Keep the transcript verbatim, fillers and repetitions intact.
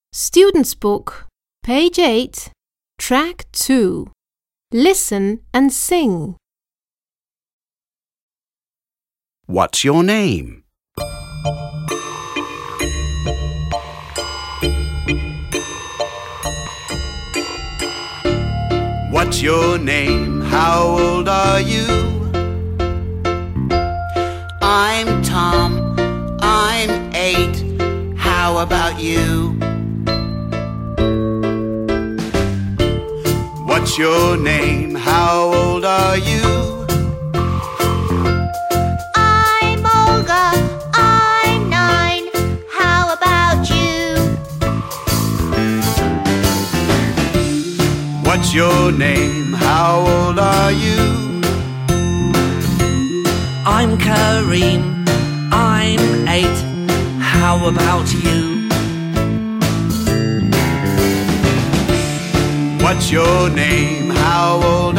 Student's Book, page eight, track two. Listen and sing. What's your name? What's your name? How old are you? I'm Tom. I'm eight. How about you? What's your name? How old are you? I'm Olga. I'm nine. How about you? What's your name? How old are you? I'm Kareem. I'm eight. How about you? What's your name? How old